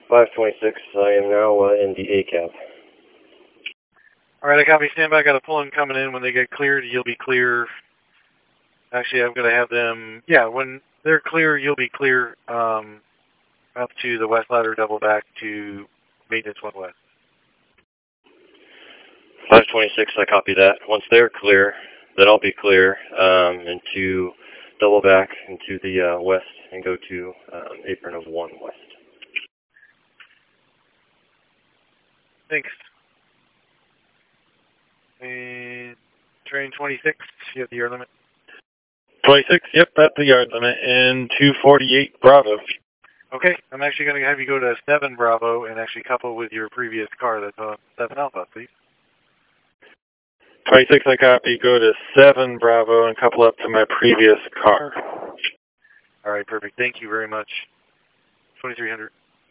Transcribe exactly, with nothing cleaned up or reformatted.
five twenty-six, I am now uh, in the A cab. All right, I copy. Stand by. Got a pull-in coming in. When they get cleared, you'll be clear. Actually, I'm going to have them, yeah, when they're clear, you'll be clear um, up to the west ladder, double back to maintenance one west. five twenty-six, I copy that. Once they're clear, then I'll be clear um, into double back into the uh, west and go to um, apron of one west. Thanks. And train twenty-six, you have the yard limit. twenty-six, yep, at the yard limit, and two forty-eight Bravo. Okay, I'm actually going to have you go to seven Bravo and actually couple with your previous car. That's uh, seven Alpha, please. twenty-six, I copy. Go to seven Bravo and couple up to my previous car. All right, perfect. Thank you very much. twenty-three hundred.